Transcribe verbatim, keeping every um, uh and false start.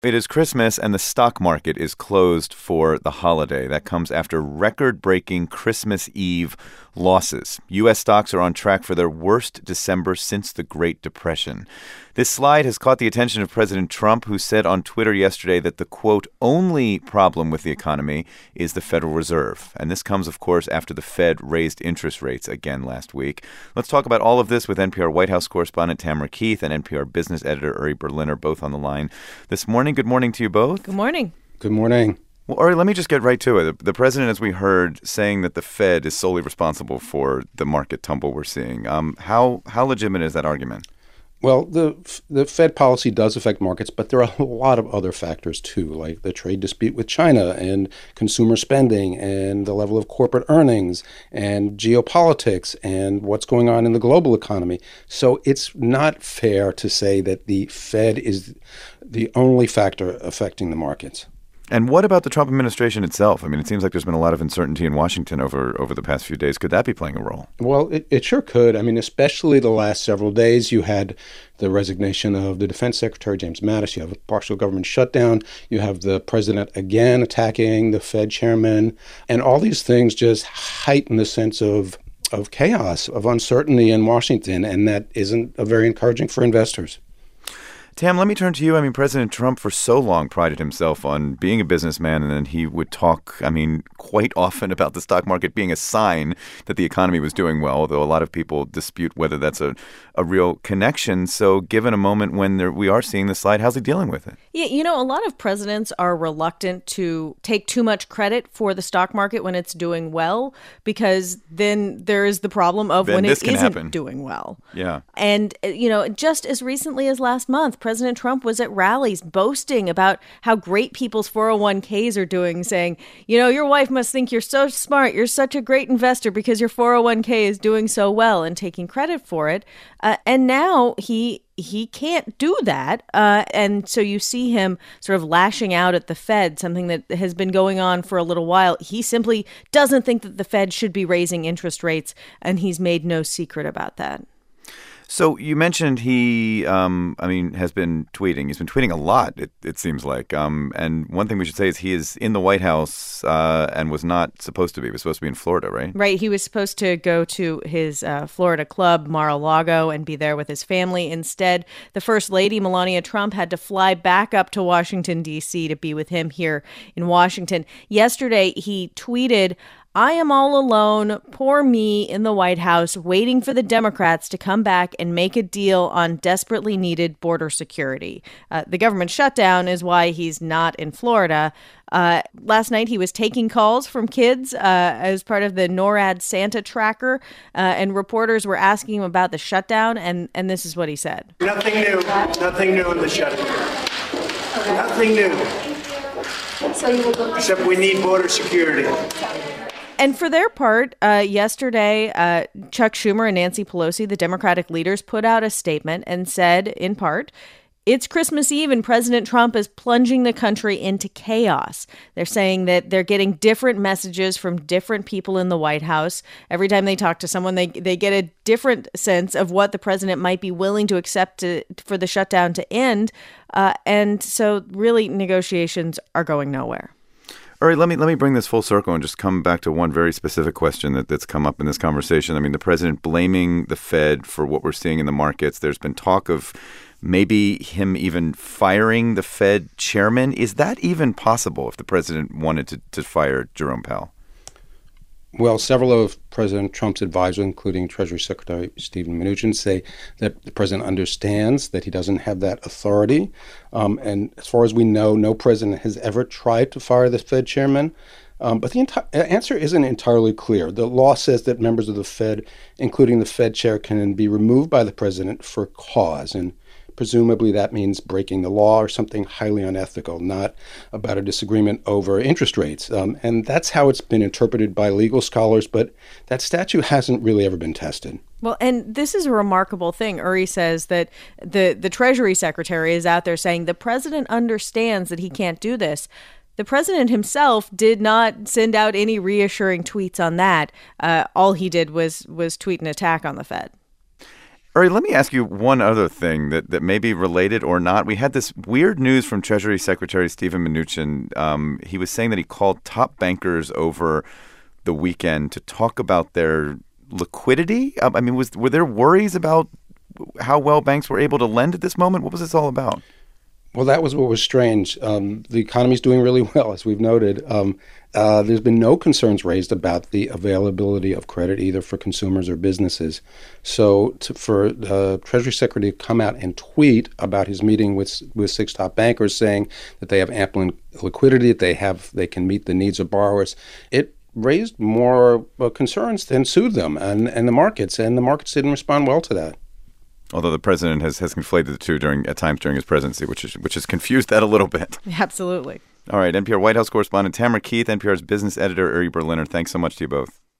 It is Christmas, and the stock market is closed for the holiday. That comes after record-breaking Christmas Eve losses. U S stocks are on track for their worst December since the Great Depression. This slide has caught the attention of President Trump, who said on Twitter yesterday that the, quote, only problem with the economy is the Federal Reserve. And this comes, of course, after the Fed raised interest rates again last week. Let's talk about all of this with N P R White House correspondent Tamara Keith and N P R business editor Uri Berliner, both on the line this morning. Good morning to you both. Good morning. Good morning. Well, Uri, let me just get right to it. The president, as we heard, saying that the Fed is solely responsible for the market tumble we're seeing. Um, how how legitimate is that argument? Well, the the Fed policy does affect markets, but there are a lot of other factors, too, like the trade dispute with China and consumer spending and the level of corporate earnings and geopolitics and what's going on in the global economy. So it's not fair to say that the Fed is the only factor affecting the markets. And what about the Trump administration itself? I mean, it seems like there's been a lot of uncertainty in Washington over, over the past few days. Could that be playing a role? Well, it, it sure could. I mean, especially the last several days, you had the resignation of the Defense Secretary, James Mattis. You have a partial government shutdown. You have the president again attacking the Fed chairman. And all these things just heighten the sense of of chaos, of uncertainty in Washington. And that isn't uh, very encouraging for investors. Tam, let me turn to you. I mean, President Trump for so long prided himself on being a businessman, and then he would talk, I mean, quite often about the stock market being a sign that the economy was doing well, although a lot of people dispute whether that's a, a real connection. So given a moment when there, we are seeing this slide, how's he dealing with it? Yeah, you know, a lot of presidents are reluctant to take too much credit for the stock market when it's doing well, because then there is the problem of then when it isn't happen. doing well. Yeah. And, you know, just as recently as last month, President Trump was at rallies boasting about how great people's four oh one k's are doing, saying, you know, your wife must think you're so smart. You're such a great investor because your four oh one k is doing so well, and taking credit for it. Uh, and now he he can't do that. Uh, and so you see him sort of lashing out at the Fed, something that has been going on for a little while. He simply doesn't think that the Fed should be raising interest rates, and he's made no secret about that. So you mentioned he, um, I mean, has been tweeting. He's been tweeting a lot, it, it seems like. Um, and one thing we should say is he is in the White House uh, and was not supposed to be. He was supposed to be in Florida, right? Right. He was supposed to go to his uh, Florida club, Mar-a-Lago, and be there with his family. Instead, the First Lady, Melania Trump, had to fly back up to Washington, D C to be with him here in Washington. Yesterday, he tweeted, "I am all alone, poor me in the White House, waiting for the Democrats to come back and make a deal on desperately needed border security." Uh, the government shutdown is why he's not in Florida. Uh, last night, he was taking calls from kids uh, as part of the NORAD Santa tracker, uh, and reporters were asking him about the shutdown, and, and this is what he said. Nothing new. Nothing new in the shutdown. Okay. Nothing new. So you will go- Except we need border security. And for their part, uh, yesterday, uh, Chuck Schumer and Nancy Pelosi, the Democratic leaders, put out a statement and said, in part, it's Christmas Eve and President Trump is plunging the country into chaos. They're saying that they're getting different messages from different people in the White House. Every time they talk to someone, they they get a different sense of what the president might be willing to accept to, for the shutdown to end. Uh, and so really negotiations are going nowhere. All right, let me let me bring this full circle and just come back to one very specific question that, that's come up in this conversation. I mean, the president blaming the Fed for what we're seeing in the markets. There's been talk of maybe him even firing the Fed chairman. Is that even possible if the president wanted to, to fire Jerome Powell? Well, several of President Trump's advisors, including Treasury Secretary Steven Mnuchin, say that the president understands that he doesn't have that authority. Um, and as far as we know, no president has ever tried to fire the Fed chairman. Um, but the enti- answer isn't entirely clear. The law says that members of the Fed, including the Fed chair, can be removed by the president for cause. And presumably that means breaking the law or something highly unethical, not about a disagreement over interest rates. Um, and that's how it's been interpreted by legal scholars, but that statute hasn't really ever been tested. Well, and this is a remarkable thing. Uri says that the, the Treasury Secretary is out there saying the president understands that he can't do this. The president himself did not send out any reassuring tweets on that. Uh, all he did was was tweet an attack on the Fed. Uri, let me ask you one other thing that, that may be related or not. We had this weird news from Treasury Secretary Steven Mnuchin. Um, he was saying that he called top bankers over the weekend to talk about their liquidity. Um, I mean, was were there worries about how well banks were able to lend at this moment? What was this all about? Well, that was what was strange. Um, the economy's doing really well, as we've noted. Um, uh, there's been no concerns raised about the availability of credit, either for consumers or businesses. So to, for the Treasury Secretary to come out and tweet about his meeting with with six top bankers, saying that they have ample liquidity, that they have they can meet the needs of borrowers, it raised more uh, concerns than soothed them, and, and the markets, and the markets didn't respond well to that. Although the president has, has conflated the two during at times during his presidency, which is which has confused that a little bit. Absolutely. All right, N P R White House correspondent Tamara Keith, N P R's business editor Uri Berliner. Thanks so much to you both.